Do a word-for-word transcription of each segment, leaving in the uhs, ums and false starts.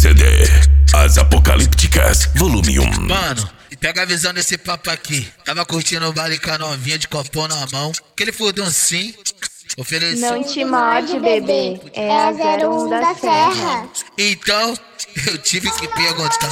C D As Apocalípticas, volume um. Mano, pega a visão desse papo aqui. Tava curtindo o baile com a novinha de copão na mão. Aquele furdão sim. Ofereceu. Não te morde, bebê. É a zero um da Serra. Então, eu tive que perguntar: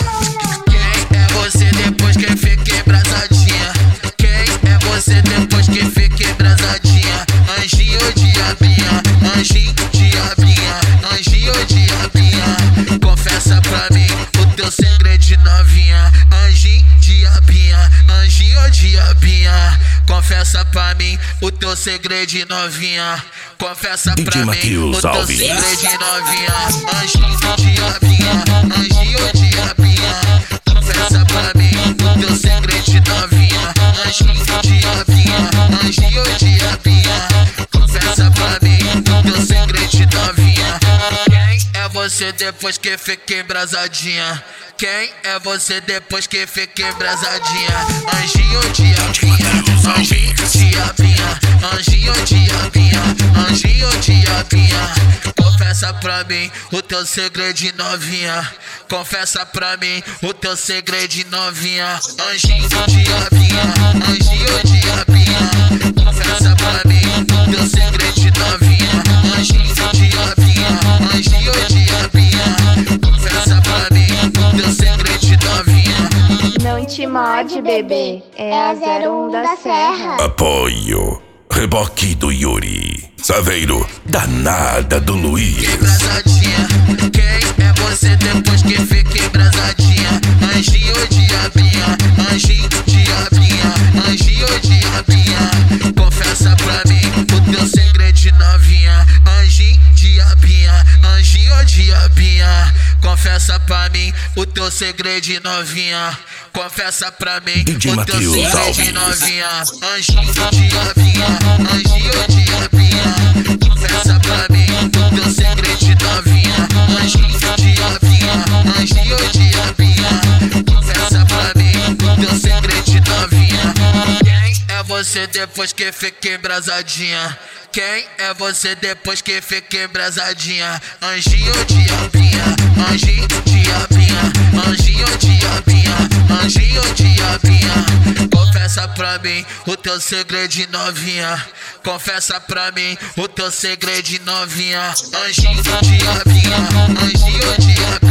quem é você depois que fiquei embrasadinha? Quem é você depois que fiquei embrasadinha? Anjinho ou diabinha? Anjinho, diabinha? Anjinho ou diabinha? Confessa pra mim o teu segredo de novinha. Anjinho, diabinha? Anjinho ou diabinha? Confessa pra mim o teu segredo de novinha. Confessa D J pra Matheus mim o teu Alves. segredo de novinha. Anjinho, diabinha? Anjinho ou diabinha? Confessa pra mim o teu segredo de novinha. Anjinho, diabinha? Anjinho ou diabinha? Confessa pra mim o teu segredo de novinha. Quem é você depois que fiquei embrasadinha? Quem é você depois que fiquei embrasadinha? Anjinho ou diabinha? Anjinho, diabinha? Anjinho ou diabinha? Anjinho ou diabinha? Confessa pra mim o teu segredo de novinha. Confessa pra mim o teu segredo de novinha. Anjinho ou diabinha? Anjinho ou diabinha? Confessa pra mim o teu segredo de novinha. Anjinho ou diabinha? Anjinho ou diabinha? Confessa pra mim o teu segredo de novinha. Não te morde, bebê. É a zero um da Serra. Apoio Reboque do Yuri, Saveiro, Danada do Luiz. Embrasadinha, quem é você depois que fica embrasadinha? Anjinho ou diabinha? Anjinho, diabinha? Anjinho ou diabinha? Confessa pra mim o teu segredo de novinha. Anjinho, diabinha? Anjinho ou diabinha? Confessa pra mim o teu segredo de novinha. Confessa pra mim D J o teu Matheus segredo Alves. de novinha. Anjinho, diabinha? Anjinho ou diabinha? Confessa pra mim o teu segredo de novinha. Anjinho, diabinha? Anjinho ou diabinha? Confessa pra mim o teu segredo de novinha. Quem é você depois que fiquei embrasadinha? Quem é você depois que fiquei embrasadinha? Anjinho ou diabinha? Anjinho, diabinha? Anjinho ou diabinha? Anjinho ou diabinha? Confessa pra mim o teu segredo de novinha. Confessa pra mim o teu segredo de novinha. Anjinho, diabinha? Anjinho ou diabinha?